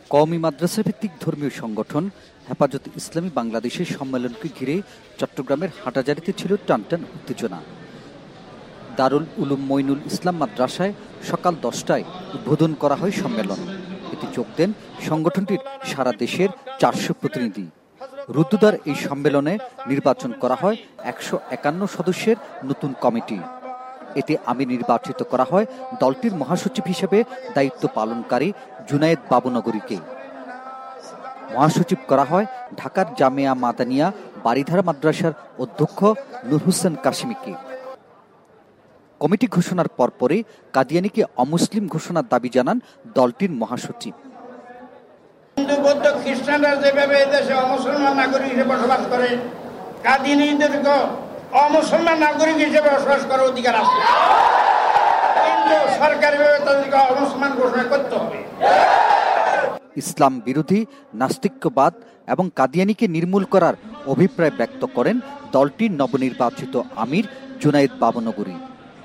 কওমি মাদ্রাসা ভিত্তিক ধর্মীয় সংগঠন হেফাজত ইসলামী বাংলাদেশের সম্মেলনকে ঘিরে চট্টগ্রামের হাটাজারিতে ছিল টানটান উত্তেজনা। দারুল উলুম মঈনুল ইসলাম মাদ্রাসায় সকাল 10টায় উদ্বোধন করা হয় সম্মেলন। এতে যোগ দেন সংগঠনটির সারা দেশের 400 প্রতিনিধি। রুদ্ধদ্বার এই সম্মেলনে নির্বাচন করা হয় 151 সদস্যের নতুন কমিটি। এতে আমির নির্বাচিত করা হয় দলটির মহাসচিব হিসেবে দায়িত্ব পালনকারী জুনায়েদ বাবুনগরীকে। মহাসচিব করা হয় ঢাকার জামেয়া মাদানিয়া বারিধারা মাদ্রাসার অধ্যক্ষ নূর হোসেন কাশিমিকে। কমিটি ঘোষণার পরপরই কাদিয়ানীকে অমুসলিম ঘোষণার দাবি জানান দলটির মহাসচিব। হিন্দু বৌদ্ধ খ্রিস্টানরা যেভাবে দেশে অমুসলমান নাগরিক হিসেবে বসবাস করে, কাদিয়ানীদেরকে অমুসলমান নাগরিক হিসেবে বসবাস করার অধিকার আছে, কিন্তু সরকারিভাবে তাদেরকে অমুসলমান ঘোষণা করতে হবে। ইসলাম বিরোধী নাস্তিক্যবাদ এবং কাদিয়ানীকে নির্মূল করার অভিপ্রায় ব্যক্ত করেন দলটির নবনির্বাচিত আমির জুনায়েদ বাবুনগরী।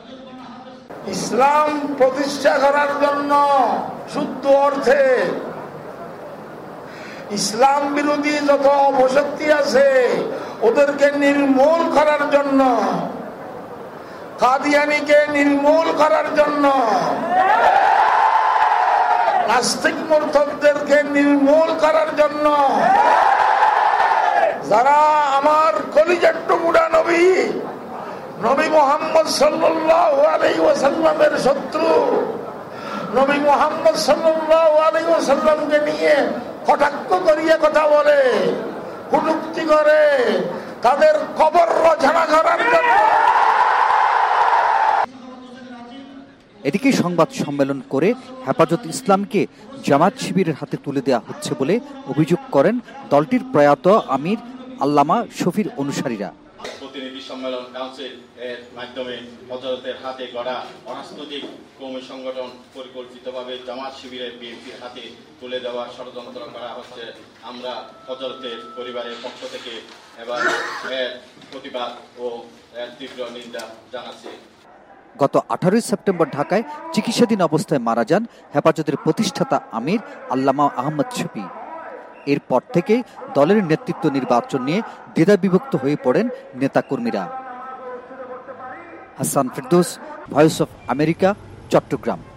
ইসলাম প্রতিষ্ঠা করার জন্য শুদ্ধ অর্থে ইসলাম বিরোধী যত অপশক্তি আছে ওদেরকে নির্মূল করার জন্য, কাদিয়ানীকে নির্মূল করার জন্য, নাস্তিক মুরতাদদেরকে নির্মূল করার জন্য, যারা আমার কলিজার টুকরা নবী মুহাম্মদ সাল্লাল্লাহু আলাইহি ওয়াসাল্লামের শত্রু, নবী মুহাম্মদ সাল্লাল্লাহু আলাইহি ওয়াসাল্লামকে নিয়ে কটাক্ষ করিয়ে কথা বলে, কটূক্তি করে, তাদের কবর রচনা করার জন্য। এদিকে সংবাদ সম্মেলন করে হেফাজত ইসলামকে জামাত শিবিরের হাতে তুলে দেওয়া হচ্ছে বলে অভিযোগ করেন দলটির প্রয়াত আমির আল্লামা শফির অনুসারীরা। প্রতিনিধি সম্মেলন কাউন্সিল এর মাধ্যমে হযরতের হাতে গড়া অরাজনৈতিক কওমি সংগঠন পরিকল্পিতভাবে জামাত শিবিরের বিএনপির হাতে তুলে দেওয়ার ষড়যন্ত্র করা হচ্ছে। আমরা হযরতের পরিবারের পক্ষ থেকে এবার এর প্রতিবাদ ও এর তীব্র নিন্দা জানাচ্ছি। গত 18 সেপ্টেম্বর ঢাকায় চিকিৎসাধীন অবস্থায় মারা যান হেফাজতের প্রতিষ্ঠাতা আমির আল্লামা আহমদ শফি। এরপর থেকে দলের নেতৃত্ব নির্বাচন নিয়ে দ্বিধাবিভক্ত হয়ে পড়েন নেতাকর্মীরা। Hasan Ferdous, voice of America, Chittagong.